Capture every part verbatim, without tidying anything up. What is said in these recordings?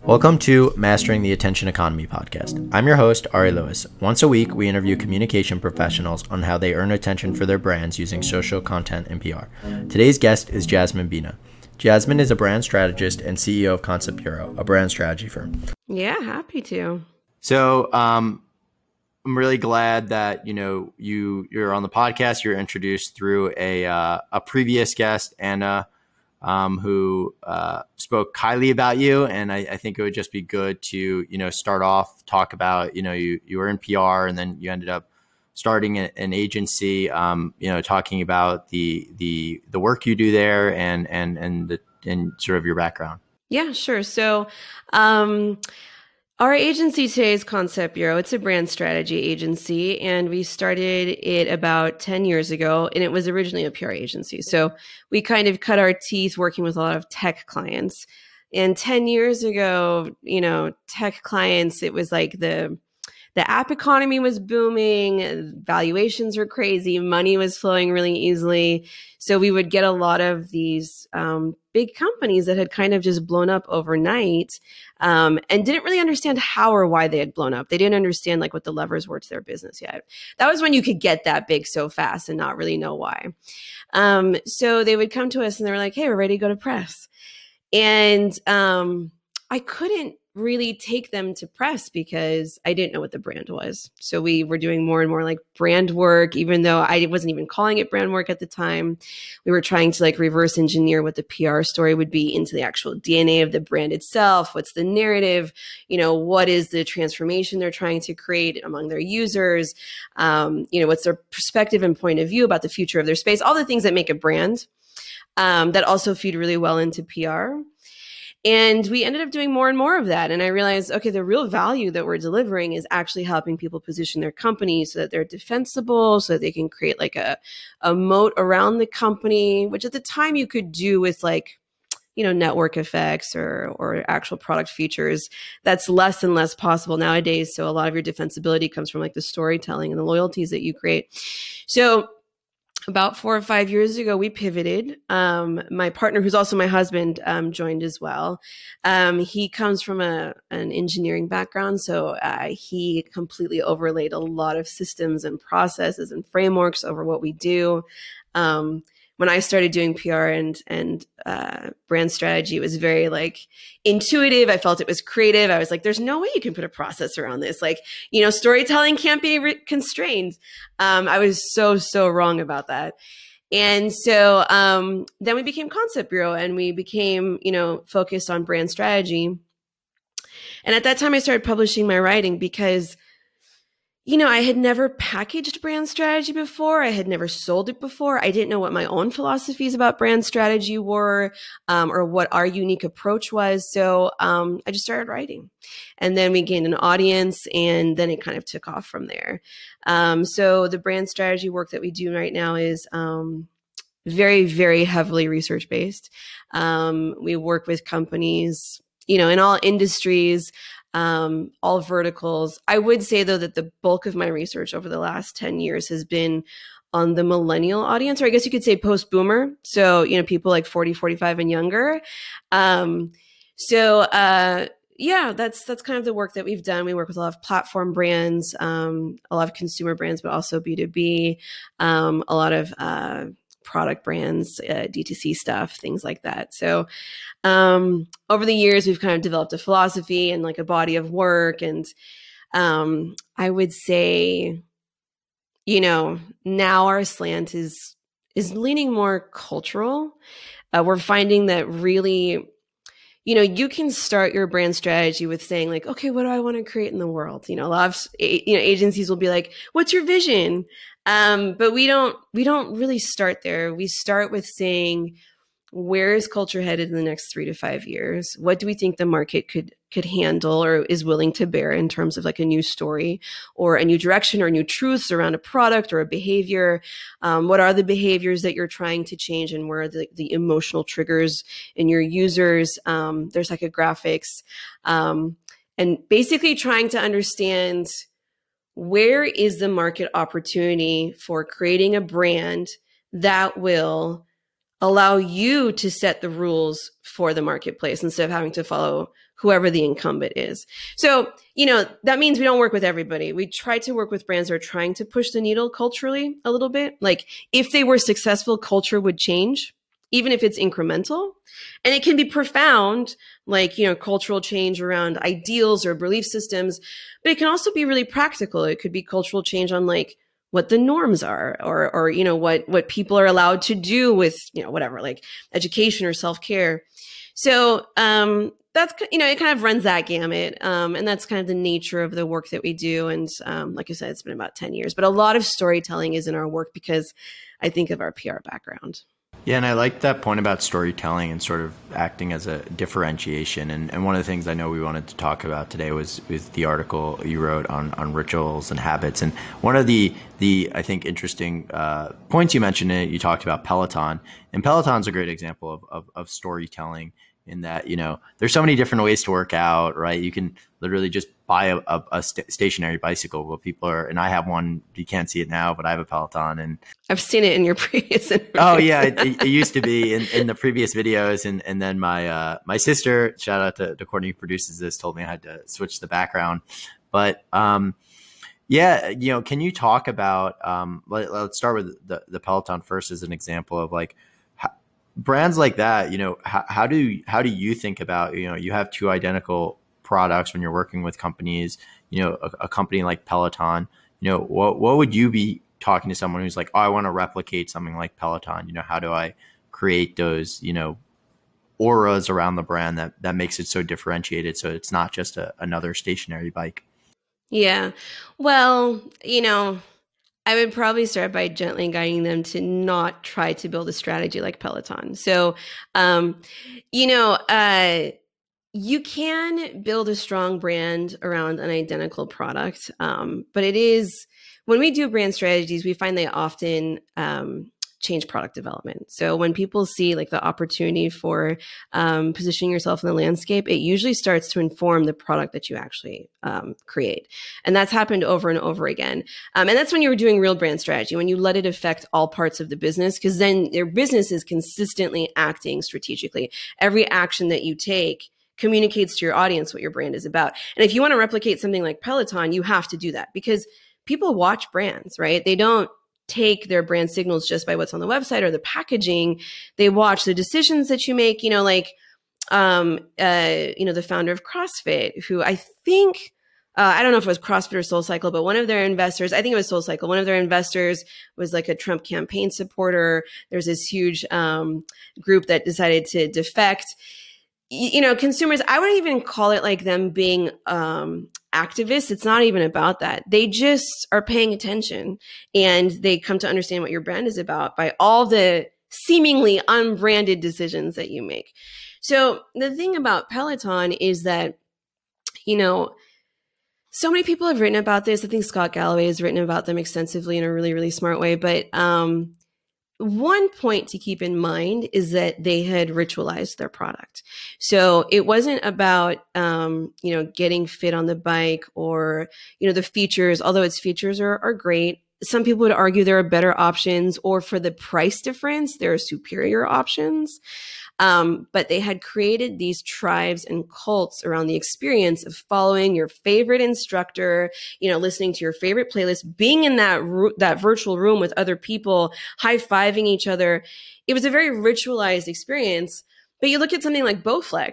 Welcome to Mastering the Attention Economy podcast. I'm your host, Ari Lewis. Once a week, we interview communication professionals on how they earn attention for their brands using social content and P R. Today's guest is Jasmine Bina. Jasmine is a brand strategist and C E O of Concept Bureau, a brand strategy firm. Yeah, happy to. So um, I'm really glad that you know you you're on the podcast. You're introduced through a uh, a previous guest, Anna, um, who uh, spoke highly about you, and I, I think it would just be good to you know start off talk about you know you you were in P R and then you ended up starting a, an agency. Um, you know, talking about the the the work you do there and and and the and sort of your background. Yeah, sure. So, um, our agency today is Concept Bureau. It's a brand strategy agency, and we started it about ten years ago, and it was originally a P R agency. So we kind of cut our teeth working with a lot of tech clients. And ten years ago, you know, tech clients, it was like the the app economy was booming, valuations were crazy, money was flowing really easily. So we would get a lot of these um, big companies that had kind of just blown up overnight um, and didn't really understand how or why they had blown up. They didn't understand like what the levers were to their business yet. That was when you could get that big so fast and not really know why. Um, so they would come to us and they were like, hey, we're ready to go to press. And um, I couldn't really take them to press because I didn't know what the brand was. So we were doing more and more like brand work, even though I wasn't even calling it brand work at the time. We were trying to like reverse engineer what the P R story would be into the actual D N A of the brand itself. What's the narrative? You know, what is the transformation they're trying to create among their users? Um, you know, what's their perspective and point of view about the future of their space? All the things that make a brand um, that also feed really well into P R. And we ended up doing more and more of that. And I realized, okay, the real value that we're delivering is actually helping people position their company so that they're defensible, so that they can create like a, a moat around the company, which at the time you could do with like, you know, network effects or or actual product features. That's less and less possible nowadays. So a lot of your defensibility comes from like the storytelling and the loyalties that you create. So about four or five years ago, we pivoted. Um, my partner, who's also my husband, um, joined as well. Um, he comes from a, an engineering background, so uh, he completely overlaid a lot of systems and processes and frameworks over what we do. Um, when I started doing P R and and uh, brand strategy, it was very like intuitive. I felt it was creative. I was like, "There's no way you can put a process around this. Like, you know, storytelling can't be re- constrained." Um, I was so so wrong about that. And so um, then we became Concept Bureau, and we became you know focused on brand strategy. And at that time, I started publishing my writing because, you know, I had never packaged brand strategy before. I had never sold it before. I didn't know what my own philosophies about brand strategy were um, or what our unique approach was. So um, I just started writing. And then we gained an audience, and then it kind of took off from there. Um, so the brand strategy work that we do right now is um, very, very heavily research-based. Um, we work with companies, you know, in all industries, Um, all verticals. I would say, though, that the bulk of my research over the last ten years has been on the millennial audience, or I guess you could say post-boomer. So, you know, people like forty, forty-five and younger. Um, so, uh, yeah, that's that's kind of the work that we've done. We work with a lot of platform brands, um, a lot of consumer brands, but also B two B, um, a lot of uh, product brands, uh, D two C stuff, things like that. So um, over the years, we've kind of developed a philosophy and like a body of work. And um, I would say, you know, now our slant is is leaning more cultural. Uh, we're finding that really, you know, you can start your brand strategy with saying like, okay, what do I want to create in the world? You know, a lot of, you know, agencies will be like, what's your vision? Um, but we don't, we don't really start there. We start with saying, where is culture headed in the next three to five years? What do we think the market could could handle or is willing to bear in terms of like a new story or a new direction or new truths around a product or a behavior? Um, what are the behaviors that you're trying to change, and where are the, the emotional triggers in your users? Um, their psychographics, um, and basically trying to understand where is the market opportunity for creating a brand that will allow you to set the rules for the marketplace instead of having to follow whoever the incumbent is. So, you know, that means we don't work with everybody. We try to work with brands that are trying to push the needle culturally a little bit. Like if they were successful, culture would change, even if it's incremental. And it can be profound, like, you know, cultural change around ideals or belief systems, but it can also be really practical. It could be cultural change on like what the norms are, or, or, you know, what, what people are allowed to do with, you know, whatever, like education or self-care. So, um, that's, you know, it kind of runs that gamut. Um, and that's kind of the nature of the work that we do. And um, like I said, it's been about ten years, but a lot of storytelling is in our work because I think of our P R background. Yeah, and I like that point about storytelling and sort of acting as a differentiation. And, and one of the things I know we wanted to talk about today was, was the article you wrote on, on rituals and habits. And one of the, the I think, interesting uh, points you mentioned in it, you talked about Peloton. And Peloton's a great example of, of, of storytelling in that, you know, there's so many different ways to work out, right? You can literally just buy a, a, a st- stationary bicycle. Well, people are, and I have one, you can't see it now, but I have a Peloton. And I've seen it in your previous interviews. Oh yeah, it, it used to be in, in the previous videos. And, and then my, uh, my sister, shout out to, to Courtney, who produces this, told me I had to switch the background. But, um, yeah, you know, can you talk about, um, let, let's start with the, the Peloton first as an example of like, brands like that, you know, how, how do how do you think about, you know, you have two identical products when you're working with companies, you know, a, a company like Peloton, you know, what what would you be talking to someone who's like, oh, I want to replicate something like Peloton? You know, how do I create those, you know, auras around the brand that that makes it so differentiated, so it's not just a, another stationary bike? Yeah, well, you know, I would probably start by gently guiding them to not try to build a strategy like Peloton. So, um, you know, uh, you can build a strong brand around an identical product, um, but it is, when we do brand strategies, we find they often um, change product development. So when people see like the opportunity for um, positioning yourself in the landscape, it usually starts to inform the product that you actually um, create. And that's happened over and over again. Um, and that's when you're doing real brand strategy, when you let it affect all parts of the business, because then your business is consistently acting strategically. Every action that you take communicates to your audience what your brand is about. And if you want to replicate something like Peloton, you have to do that because people watch brands, right? They don't take their brand signals just by what's on the website or the packaging. They watch the decisions that you make, you know, like, um, uh, you know, the founder of CrossFit, who I think, uh, I don't know if it was CrossFit or SoulCycle, but one of their investors, I think it was SoulCycle, one of their investors was like a Trump campaign supporter. There's this huge um, group that decided to defect. You know, consumers, I wouldn't even call it like them being um, activists. It's not even about that. They just are paying attention and they come to understand what your brand is about by all the seemingly unbranded decisions that you make. So the thing about Peloton is that, you know, so many people have written about this. I think Scott Galloway has written about them extensively in a really, really smart way. But um, one point to keep in mind is that they had ritualized their product. So it wasn't about, um, you know, getting fit on the bike or, you know, the features, although its features are, are great. Some people would argue there are better options, or for the price difference, there are superior options. Um, but they had created these tribes and cults around the experience of following your favorite instructor, you know, listening to your favorite playlist, being in that ro- that virtual room with other people, high-fiving each other. It was a very ritualized experience. But you look at something like Bowflex.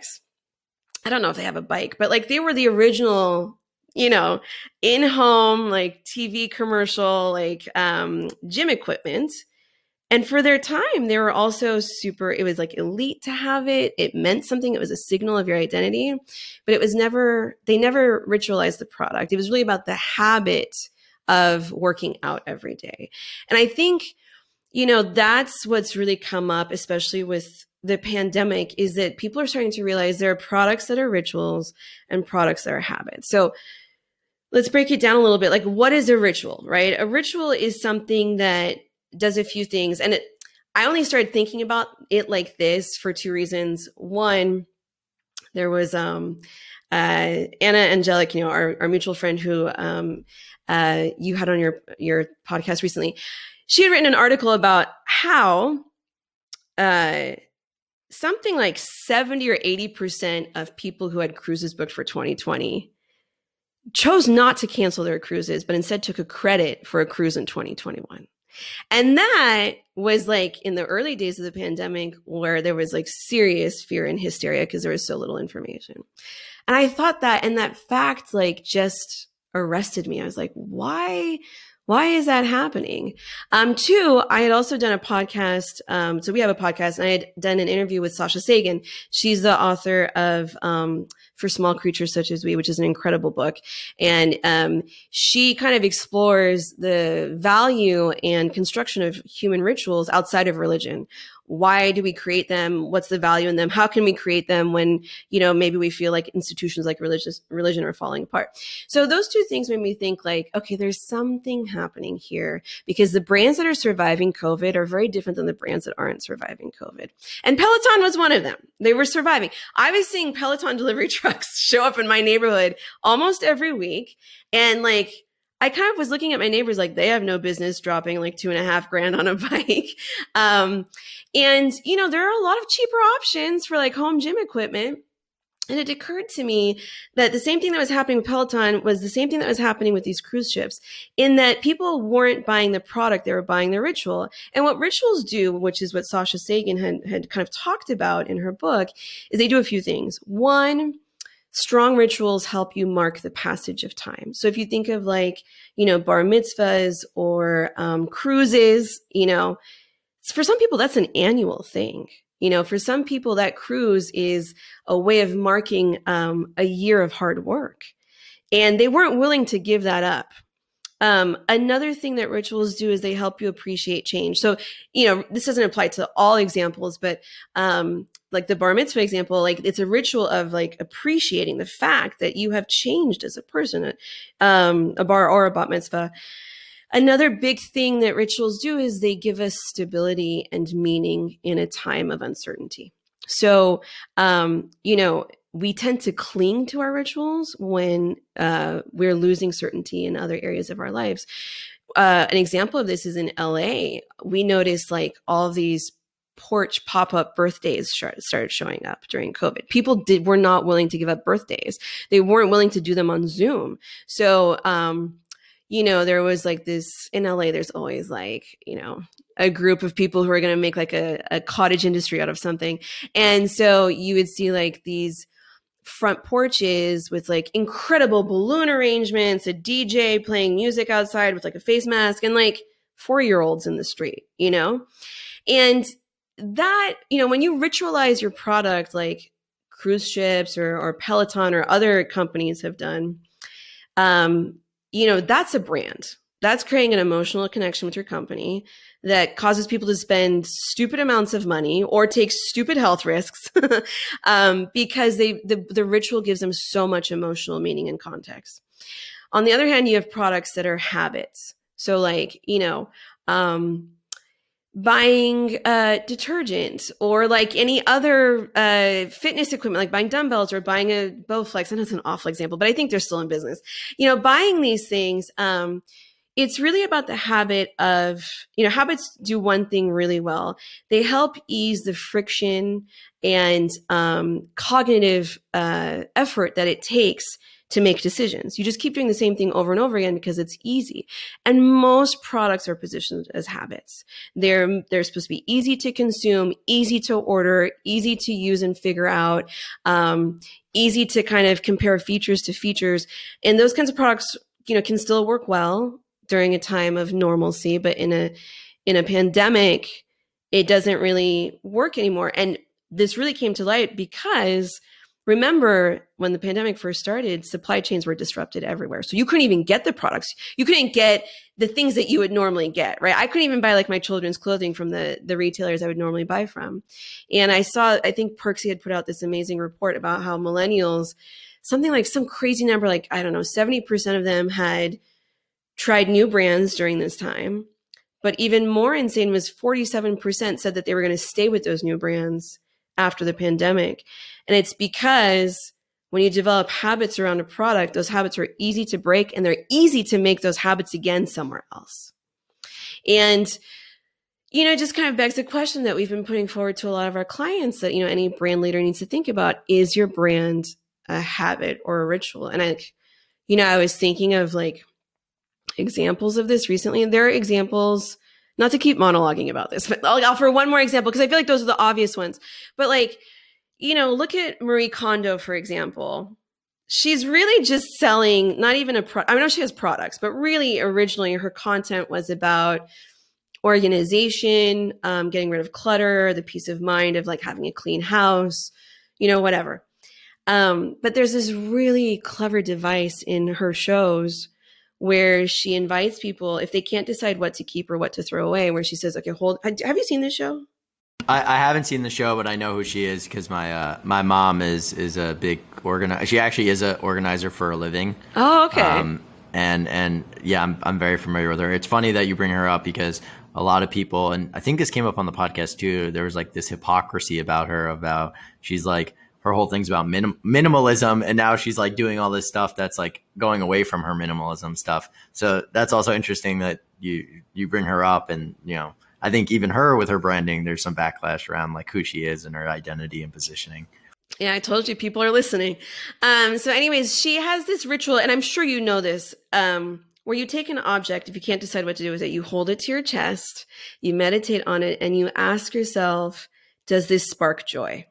I don't know if they have a bike, but like they were the original, you know, in-home, like T V commercial, like um, gym equipment. And for their time, they were also super, it was like elite to have it. It meant something. It was a signal of your identity, but it was never, they never ritualized the product. It was really about the habit of working out every day. And I think, you know, that's what's really come up, especially with the pandemic, is that people are starting to realize there are products that are rituals and products that are habits. So let's break it down a little bit. Like, what is a ritual, right? A ritual is something that does a few things. And it, I only started thinking about it like this for two reasons. One, there was um, uh, Anna Angelic, you know, our, our mutual friend who um, uh, you had on your, your podcast recently. She had written an article about how uh, something like seventy or eighty percent of people who had cruises booked for twenty twenty chose not to cancel their cruises, but instead took a credit for a cruise in twenty twenty-one. And that was like in the early days of the pandemic where there was like serious fear and hysteria because there was so little information. And I thought that, and that fact like just arrested me. I was like, why? Why is that happening? Um, two, I had also done a podcast. Um, so we have a podcast, and I had done an interview with Sasha Sagan. She's the author of um, For Small Creatures Such as We, which is an incredible book. And um, she kind of explores the value and construction of human rituals outside of religion. Why do we create them? What's the value in them? How can we create them when, you know, maybe we feel like institutions like religious religion are falling apart? So those two things made me think like, okay, there's something happening here, because the brands that are surviving COVID are very different than the brands that aren't surviving COVID. And Peloton was one of them. They were surviving. I was seeing Peloton delivery trucks show up in my neighborhood almost every week. And like, I kind of was looking at my neighbors like they have no business dropping like two and a half grand on a bike. Um, and, you know, there are a lot of cheaper options for like home gym equipment. And it occurred to me that the same thing that was happening with Peloton was the same thing that was happening with these cruise ships, in that people weren't buying the product, they were buying the ritual. And what rituals do, which is what Sasha Sagan had, had kind of talked about in her book, is they do a few things. One, strong rituals help you mark the passage of time. So if you think of like, you know, bar mitzvahs or um, cruises, you know, for some people, that's an annual thing. You know, for some people, that cruise is a way of marking um, a year of hard work. And they weren't willing to give that up. Um, another thing that rituals do is they help you appreciate change. So, you know, this doesn't apply to all examples, but um, like the bar mitzvah example, like it's a ritual of like appreciating the fact that you have changed as a person, um, a bar or a bat mitzvah. Another big thing that rituals do is they give us stability and meaning in a time of uncertainty. So, um, you know, we tend to cling to our rituals when uh, we're losing certainty in other areas of our lives. Uh, an example of this is in L A. We noticed like all of these porch pop-up birthdays started showing up during COVID. People did were not willing to give up birthdays. They weren't willing to do them on Zoom. So, um, you know, there was like this in L A, there's always like, you know, a group of people who are going to make like a, a cottage industry out of something. And so you would see like these front porches with like incredible balloon arrangements, a D J playing music outside with like a face mask, and like four-year-olds in the street, you know? And that, you know, when you ritualize your product like cruise ships or, or Peloton or other companies have done, um, you know, that's a brand. That's creating an emotional connection with your company that causes people to spend stupid amounts of money or take stupid health risks um, because they the, the ritual gives them so much emotional meaning and context. On the other hand, you have products that are habits. So like, you know, um, buying uh, detergent or like any other uh, fitness equipment, like buying dumbbells or buying a Bowflex. I know it's an awful example, but I think they're still in business. You know, buying these things, um, it's really about the habit of, you know, habits do one thing really well. They help ease the friction and um, cognitive uh, effort that it takes to make decisions. You just keep doing the same thing over and over again because it's easy. And most products are positioned as habits. They're, they're supposed to be easy to consume, easy to order, easy to use and figure out, um, easy to kind of compare features to features. And those kinds of products, you know, can still work well during a time of normalcy, but in a, in a pandemic, it doesn't really work anymore. And this really came to light because remember, when the pandemic first started, supply chains were disrupted everywhere. So you couldn't even get the products. You couldn't get the things that you would normally get, right? I couldn't even buy like my children's clothing from the, the retailers I would normally buy from. And I saw, I think Perksy had put out this amazing report about how millennials, something like some crazy number, like, I don't know, seventy percent of them had tried new brands during this time. But even more insane was forty-seven percent said that they were going to stay with those new brands after the pandemic. And it's because when you develop habits around a product, those habits are easy to break and they're easy to make those habits again somewhere else. And, you know, just kind of begs the question that we've been putting forward to a lot of our clients that, you know, any brand leader needs to think about. Is your brand a habit or a ritual? And I, you know, I was thinking of like examples of this recently. And there are examples, not to keep monologuing about this, but I'll offer one more example because I feel like those are the obvious ones. But like, you know, look at Marie Kondo, for example. She's really just selling, not even a product. I know she has products, but really originally her content was about organization, um, getting rid of clutter, the peace of mind of like having a clean house, you know, whatever. Um, but there's this really clever device in her shows where she invites people, if they can't decide what to keep or what to throw away, where she says, okay, hold, have you seen this show? I, I haven't seen the show, but I know who she is because my uh, my mom is is a big organizer. She actually is an organizer for a living. Oh, okay. Um, and and yeah, I'm I'm very familiar with her. It's funny that you bring her up because a lot of people, and I think this came up on the podcast too, there was like this hypocrisy about her, about she's like, her whole thing's about minim- minimalism. And now she's like doing all this stuff that's like going away from her minimalism stuff. So that's also interesting that you, you bring her up. And, you know, I think even her with her branding, there's some backlash around like who she is and her identity and positioning. Yeah, I told you people are listening. Um, so anyways, she has this ritual, and I'm sure you know this, um, where you take an object, if you can't decide what to do with it, you hold it to your chest, you meditate on it, and you ask yourself, does this spark joy?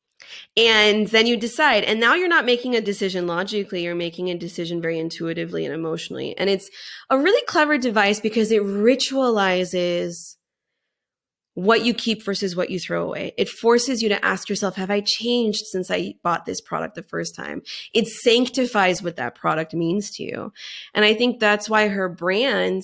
And then you decide. And now you're not making a decision logically, you're making a decision very intuitively and emotionally. And it's a really clever device because it ritualizes what you keep versus what you throw away. It forces you to ask yourself, have I changed since I bought this product the first time? It sanctifies what that product means to you. And I think that's why her brand,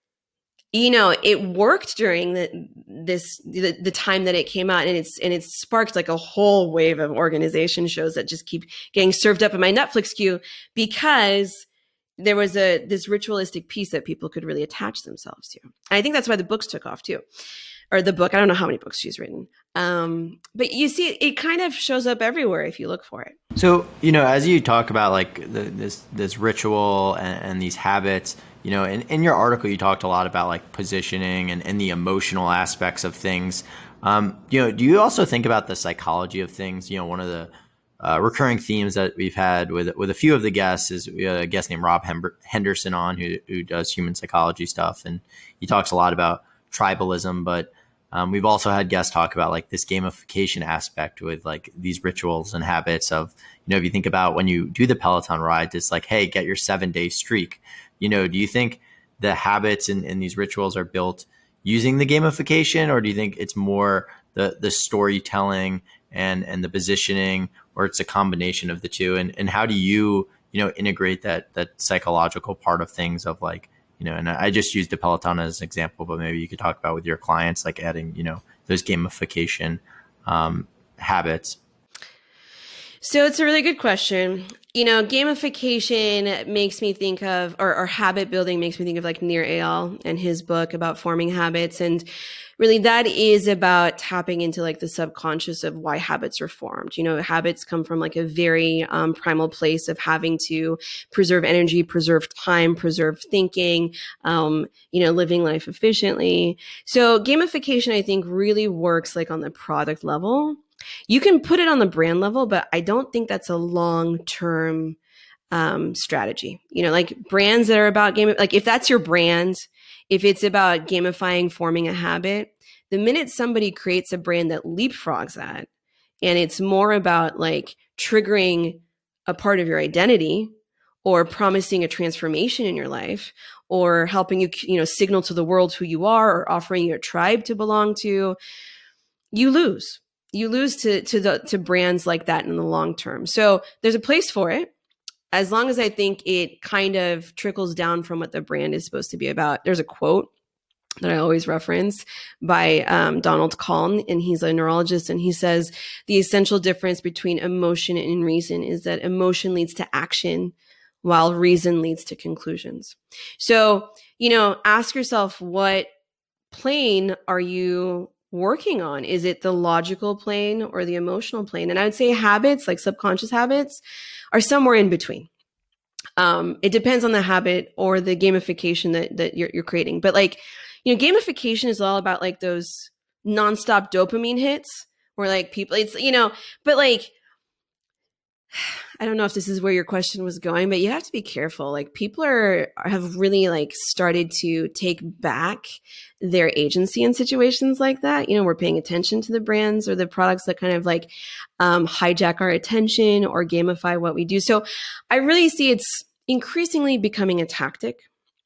you know, it worked during the, this, the, the time that it came out, and it's, and it's sparked like a whole wave of organization shows that just keep getting served up in my Netflix queue because there was a, this ritualistic piece that people could really attach themselves to. And I think that's why the books took off too. Or the book. I don't know how many books she's written. Um, but you see, it kind of shows up everywhere if you look for it. So, you know, as you talk about like the, this this ritual and, and these habits, you know, in, in your article, you talked a lot about like positioning and, and the emotional aspects of things. Um, you know, do you also think about the psychology of things? You know, one of the uh, recurring themes that we've had with with a few of the guests is we had a guest named Rob Henderson on who who does human psychology stuff, and he talks a lot about tribalism, but um, we've also had guests talk about like this gamification aspect with like these rituals and habits of, you know, if you think about when you do the Peloton ride, it's like, hey, get your seven day streak. You know, do you think the habits and, and these rituals are built using the gamification, or do you think it's more the the storytelling and and the positioning, or it's a combination of the two? And and how do you, you know, integrate that that psychological part of things of like, you know, and I just used the Peloton as an example, but maybe you could talk about with your clients, like adding, you know, those gamification um, habits. So it's a really good question. You know, gamification makes me think of, or, or habit building makes me think of like Nir Eyal and his book about forming habits. And really that is about tapping into like the subconscious of why habits are formed. You know, habits come from like a very um, primal place of having to preserve energy, preserve time, preserve thinking, um, you know, living life efficiently. So gamification, I think, really works like on the product level. You can put it on the brand level, but I don't think that's a long-term um, strategy. You know, like brands that are about game, like if that's your brand, if it's about gamifying, forming a habit, the minute somebody creates a brand that leapfrogs that, and it's more about like triggering a part of your identity or promising a transformation in your life or helping you, you know, signal to the world who you are or offering you a tribe to belong to, you lose. You lose to to the to brands like that in the long term. So there's a place for it, as long as I think it kind of trickles down from what the brand is supposed to be about. There's a quote that I always reference by um, Donald Kahn, and he's a neurologist, and he says the essential difference between emotion and reason is that emotion leads to action, while reason leads to conclusions. So, you know, ask yourself, what plane are you working on? Is it the logical plane or the emotional plane? And I would say habits, like subconscious habits, are somewhere in between. Um, it depends on the habit or the gamification that, that you're, you're creating. But like, you know, gamification is all about like those nonstop dopamine hits where like people, it's, you know, but like, I don't know if this is where your question was going, but you have to be careful. Like people are have really like started to take back their agency in situations like that. You know, we're paying attention to the brands or the products that kind of like um, hijack our attention or gamify what we do. So I really see it's increasingly becoming a tactic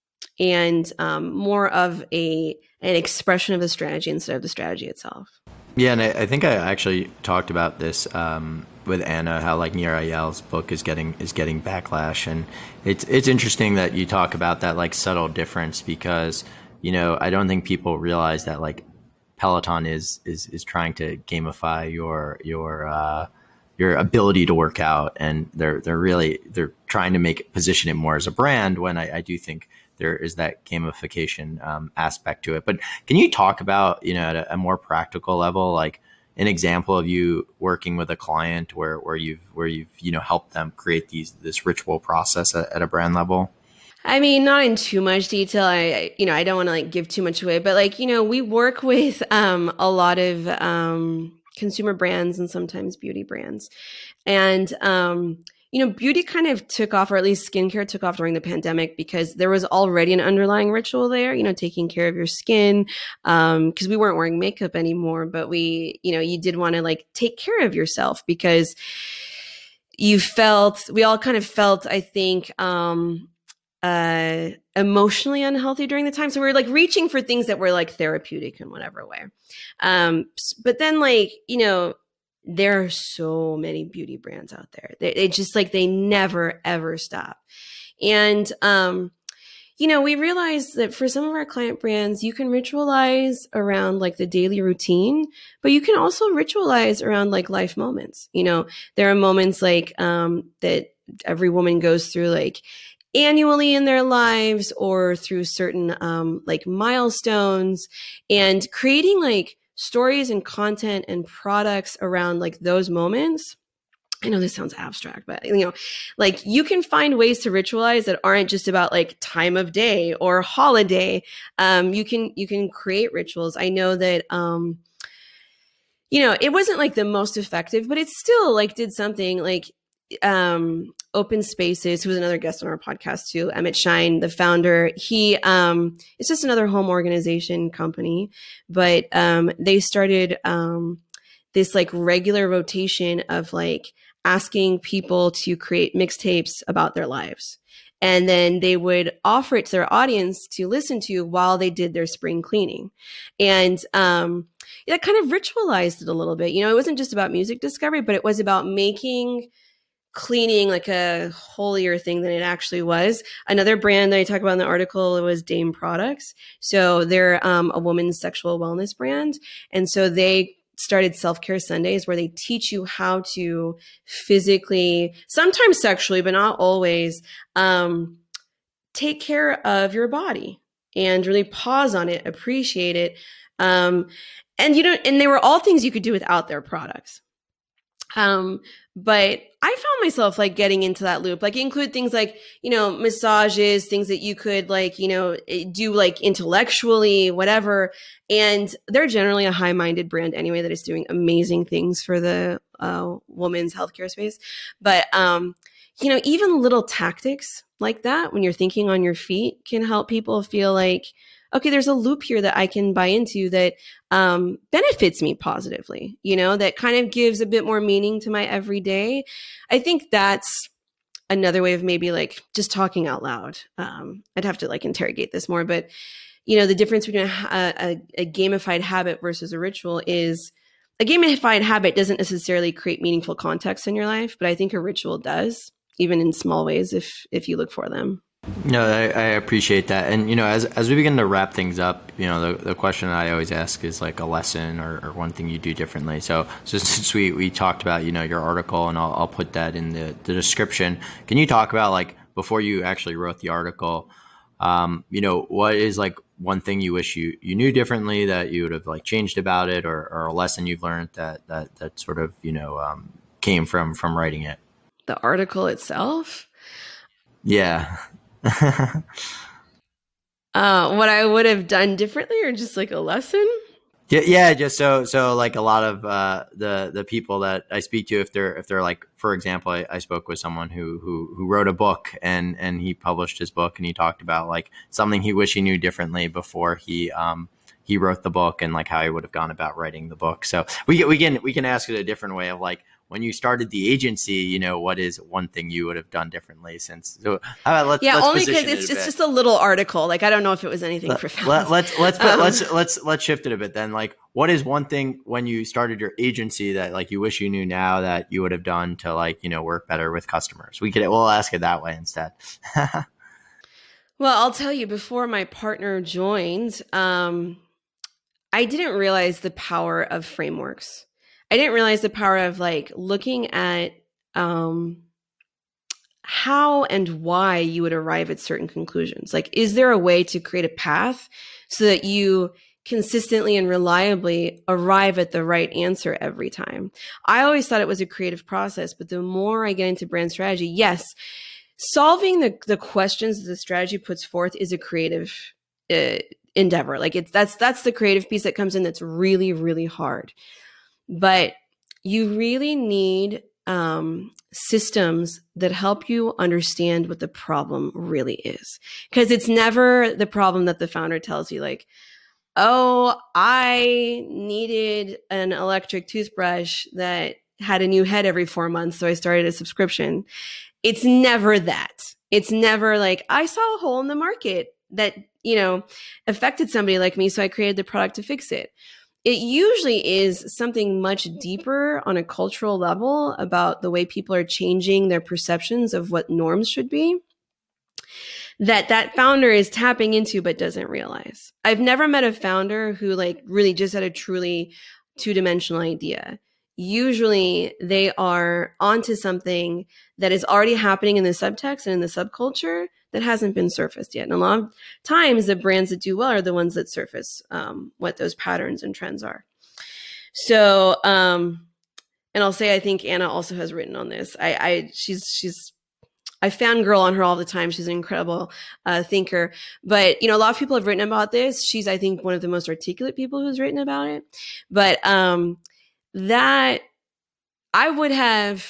and um, more of a an expression of the strategy instead of the strategy itself. Yeah, and I, I think I actually talked about this um, with Anna, how like Nir Eyal's book is getting is getting backlash, and it's it's interesting that you talk about that like subtle difference because you know I don't think people realize that like Peloton is is is trying to gamify your your uh, your ability to work out, and they're they're really they're trying to make it, position it more as a brand. When I, I do think there is that gamification um, aspect to it. But can you talk about, you know, at a, a more practical level, like an example of you working with a client where, where you've, where you've, you know, helped them create these, this ritual process at, at a brand level? I mean, not in too much detail. I, I you know, I don't want to like give too much away, but like, you know, we work with um, a lot of um, consumer brands and sometimes beauty brands. And, um, you know, beauty kind of took off, or at least skincare took off during the pandemic because there was already an underlying ritual there, you know, taking care of your skin. Um, cause we weren't wearing makeup anymore, but we, you know, you did want to like take care of yourself because you felt, we all kind of felt, I think, um, uh, emotionally unhealthy during the time. So we were like reaching for things that were like therapeutic in whatever way. Um, but then like, you know, there are so many beauty brands out there. They, they just like, they never, ever stop. And, um, you know, we realized that for some of our client brands, you can ritualize around like the daily routine, but you can also ritualize around like life moments. You know, there are moments like, um, that every woman goes through like annually in their lives or through certain, um, like milestones, and creating like stories and content and products around like those moments. I know this sounds abstract, but you know, like you can find ways to ritualize that aren't just about like time of day or holiday. Um, you can, you can create rituals. I know that, um, you know, it wasn't like the most effective, but it still like did something. Like, um, Open Spaces, who was another guest on our podcast too, Emmett Shine, the founder, he, um, it's just another home organization company, but, um, they started, um, this like regular rotation of like asking people to create mixtapes about their lives. And then they would offer it to their audience to listen to while they did their spring cleaning. And, um, that kind of ritualized it a little bit. You know, it wasn't just about music discovery, but it was about making cleaning like a holier thing than it actually was. Another brand that I talk about in the article was Dame Products. So they're um, a woman's sexual wellness brand. And so they started Self-Care Sundays where they teach you how to physically, sometimes sexually, but not always, um, take care of your body and really pause on it, appreciate it. Um, and you know, and they were all things you could do without their products. Um, but I found myself like getting into that loop, like include things like, you know, massages, things that you could like, you know, do like intellectually, whatever. And they're generally a high-minded brand anyway, that is doing amazing things for the uh, women's healthcare space. But, um, you know, even little tactics like that, when you're thinking on your feet, can help people feel like, okay, there's a loop here that I can buy into that um, benefits me positively, you know, that kind of gives a bit more meaning to my everyday. I think that's another way of maybe like just talking out loud. Um, I'd have to like interrogate this more, but you know, the difference between a, a, a gamified habit versus a ritual is a gamified habit doesn't necessarily create meaningful context in your life, but I think a ritual does, even in small ways if if you look for them. No, I, I appreciate that. And, you know, as as we begin to wrap things up, you know, the, the question I always ask is like a lesson or, or one thing you do differently. So, so since we, we talked about, you know, your article, and I'll, I'll put that in the, the description, can you talk about like before you actually wrote the article, um, you know, what is like one thing you wish you, you knew differently that you would have like changed about it, or, or a lesson you've learned that, that, that sort of, you know, um, came from, from writing it? The article itself? Yeah. Uh, what I would have done differently, or just like a lesson? Yeah, yeah, just so so like a lot of uh, the the people that I speak to, if they're if they're like, for example, I, I spoke with someone who who who wrote a book and and he published his book and he talked about like something he wished he knew differently before he um he wrote the book and like how he would have gone about writing the book. So we we can we can ask it a different way of like, when you started the agency, you know, what is one thing you would have done differently since? So how about let's yeah, let's only because position it's it a it's bit. just a little article. Like I don't know if it was anything Let, profound. let, let's let's put, Um, let's let's let's shift it a bit then. Like, what is one thing when you started your agency that like you wish you knew now that you would have done to like, you know, work better with customers? We could we'll ask it that way instead. Well, I'll tell you, before my partner joined, um, I didn't realize the power of frameworks. I didn't realize the power of like looking at um, how and why you would arrive at certain conclusions. Like, is there a way to create a path so that you consistently and reliably arrive at the right answer every time? I always thought it was a creative process, but the more I get into brand strategy, yes, solving the, the questions that the strategy puts forth is a creative uh, endeavor. Like it's that's that's the creative piece that comes in that's really, really hard. But you really need um, systems that help you understand what the problem really is. Because it's never the problem that the founder tells you, like, oh, I needed an electric toothbrush that had a new head every four months, so I started a subscription. It's never that. It's never like, I saw a hole in the market that, you know, affected somebody like me, so I created the product to fix it. It usually is something much deeper on a cultural level about the way people are changing their perceptions of what norms should be, that that founder is tapping into but doesn't realize. I've never met a founder who like really just had a truly two-dimensional idea. Usually they are onto something that is already happening in the subtext and in the subculture that hasn't been surfaced yet. And a lot of times the brands that do well are the ones that surface um, what those patterns and trends are. So, um, and I'll say, I think Anna also has written on this. I, I she's, she's, I fangirl on her all the time. She's an incredible uh, thinker. But, you know, a lot of people have written about this. She's, I think, one of the most articulate people who's written about it. But um, that I would have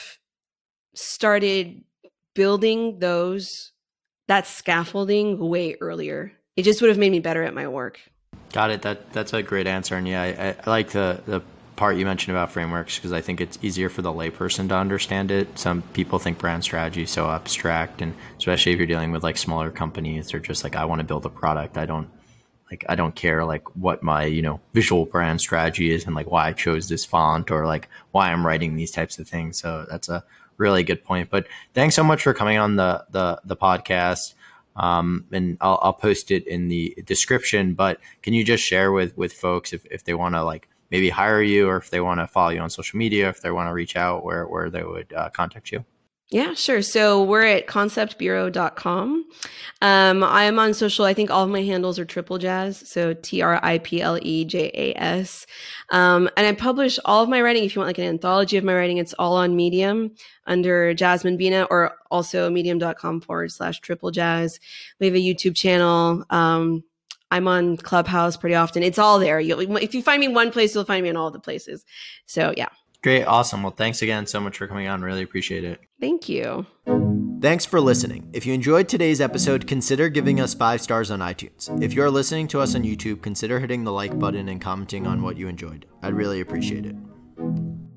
started building those, that scaffolding way earlier. It just would have made me better at my work. Got it. That that's a great answer. And yeah, I, I like the, the part you mentioned about frameworks because I think it's easier for the layperson to understand it. Some people think brand strategy is so abstract, and especially if you're dealing with like smaller companies, they're just like, I want to build a product. I don't like, I don't care like what my, you know, visual brand strategy is and like why I chose this font or like why I'm writing these types of things. So that's a really good point. But thanks so much for coming on the the the podcast. Um, and I'll, I'll post it in the description. But can you just share with with folks if, if they want to like maybe hire you or if they want to follow you on social media, if they want to reach out, where where they would uh, contact you? Yeah, sure. So we're at concept bureau dot com. Um, I am on social. I think all of my handles are Triple Jazz. So T R I P L E J A S. Um, and I publish all of my writing. If you want like an anthology of my writing, it's all on Medium under Jasmine Bina, or also medium.com forward slash triple jazz. We have a YouTube channel. Um, I'm on Clubhouse pretty often. It's all there. You'll, if you find me one place, you'll find me in all the places. So yeah. Great. Awesome. Well, thanks again so much for coming on. Really appreciate it. Thank you. Thanks for listening. If you enjoyed today's episode, consider giving us five stars on iTunes. If you're listening to us on YouTube, consider hitting the like button and commenting on what you enjoyed. I'd really appreciate it.